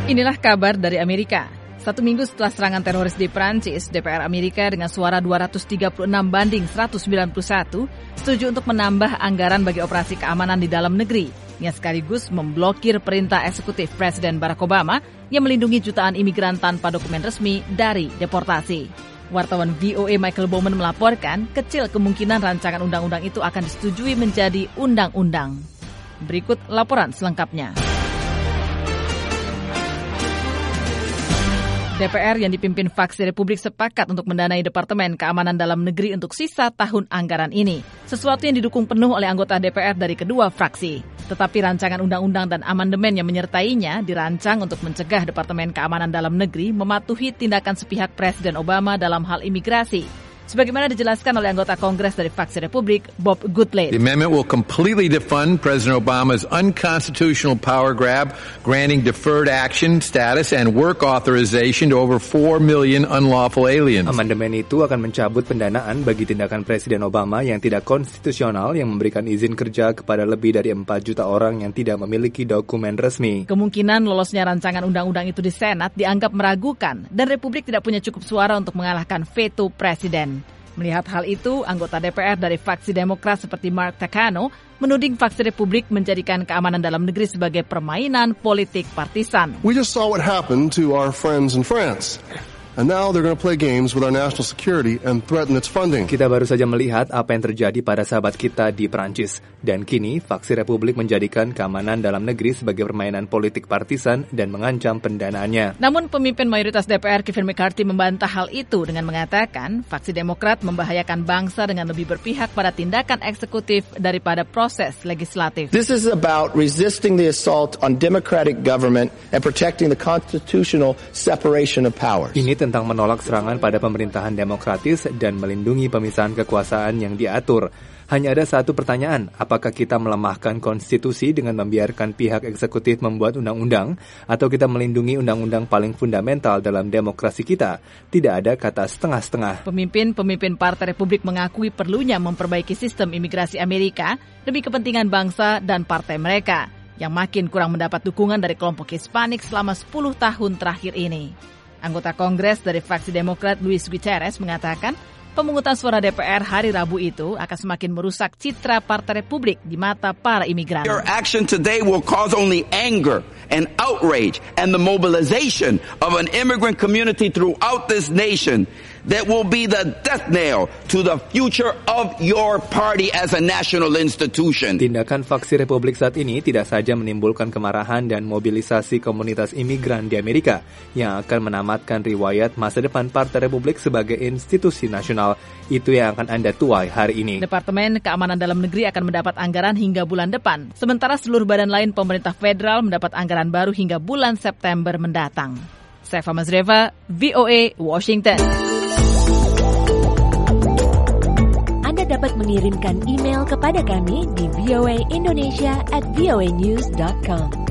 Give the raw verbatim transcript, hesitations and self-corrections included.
Inilah kabar dari Amerika. Satu minggu setelah serangan teroris di Prancis, D P R Amerika dengan suara dua ratus tiga puluh enam banding seratus sembilan puluh satu setuju untuk menambah anggaran bagi operasi keamanan di dalam negeri, yang sekaligus memblokir perintah eksekutif Presiden Barack Obama yang melindungi jutaan imigran tanpa dokumen resmi dari deportasi. Wartawan V O A Michael Bowman melaporkan, kecil kemungkinan rancangan undang-undang itu akan disetujui menjadi undang-undang. Berikut laporan selengkapnya. D P R yang dipimpin fraksi Republik sepakat untuk mendanai Departemen Keamanan Dalam Negeri untuk sisa tahun anggaran ini. Sesuatu yang didukung penuh oleh anggota D P R dari kedua fraksi. Tetapi rancangan undang-undang dan amandemen yang menyertainya dirancang untuk mencegah Departemen Keamanan Dalam Negeri mematuhi tindakan sepihak Presiden Obama dalam hal imigrasi. Sebagaimana dijelaskan oleh anggota Kongres dari fraksi Republik, Bob Goodlatte. The amendment will completely defund President Obama's unconstitutional power grab, granting deferred action status and work authorization to over four million unlawful aliens. Amandemen itu akan mencabut pendanaan bagi tindakan Presiden Obama yang tidak konstitusional yang memberikan izin kerja kepada lebih dari empat juta orang yang tidak memiliki dokumen resmi. Kemungkinan lolosnya rancangan undang-undang itu di Senat dianggap meragukan dan Republik tidak punya cukup suara untuk mengalahkan veto Presiden. Melihat hal itu, anggota D P R dari fraksi Demokrat seperti Mark Takano menuding fraksi Republik menjadikan keamanan dalam negeri sebagai permainan politik partisan. We just saw what happened to our friends in France. And now they're going to play games with our national security and threaten its funding. Kita baru saja melihat apa yang terjadi pada sahabat kita di Prancis. Dan kini, fraksi Republik menjadikan keamanan dalam negeri sebagai permainan politik partisan dan mengancam pendanaannya. Namun pemimpin mayoritas D P R Kevin McCarthy membantah hal itu dengan mengatakan fraksi Demokrat membahayakan bangsa dengan lebih berpihak pada tindakan eksekutif daripada proses legislatif. This is about resisting the assault on democratic government and protecting the constitutional separation of powers. Ini tentang menolak serangan pada pemerintahan demokratis dan melindungi pemisahan kekuasaan yang diatur. Hanya ada satu pertanyaan, apakah kita melemahkan konstitusi dengan membiarkan pihak eksekutif membuat undang-undang, atau kita melindungi undang-undang paling fundamental dalam demokrasi kita? Tidak ada kata setengah-setengah. Pemimpin-pemimpin Partai Republik mengakui perlunya memperbaiki sistem imigrasi Amerika demi kepentingan bangsa dan partai mereka, yang makin kurang mendapat dukungan dari kelompok Hispanik selama sepuluh tahun terakhir ini. Anggota Kongres dari fraksi Demokrat Luis Gutierrez mengatakan pemungutan suara D P R hari Rabu itu akan semakin merusak citra Partai Republik di mata para imigran. Your action today will cause only anger and outrage and the mobilization of an immigrant community throughout this nation that will be the death nail to the future of your party as a national institution. Tindakan fraksi Republik saat ini tidak saja menimbulkan kemarahan dan mobilisasi komunitas imigran di Amerika yang akan menamatkan riwayat masa depan Partai Republik sebagai institusi nasional. Itu yang akan Anda tuai hari ini. Departemen Keamanan Dalam Negeri akan mendapat anggaran hingga bulan depan, sementara seluruh badan lain pemerintah federal mendapat anggaran baru hingga bulan September mendatang. Sefa Mazreva, V O A, Washington. Anda dapat mengirimkan email kepada kami di voa indonesia at voanews dot com.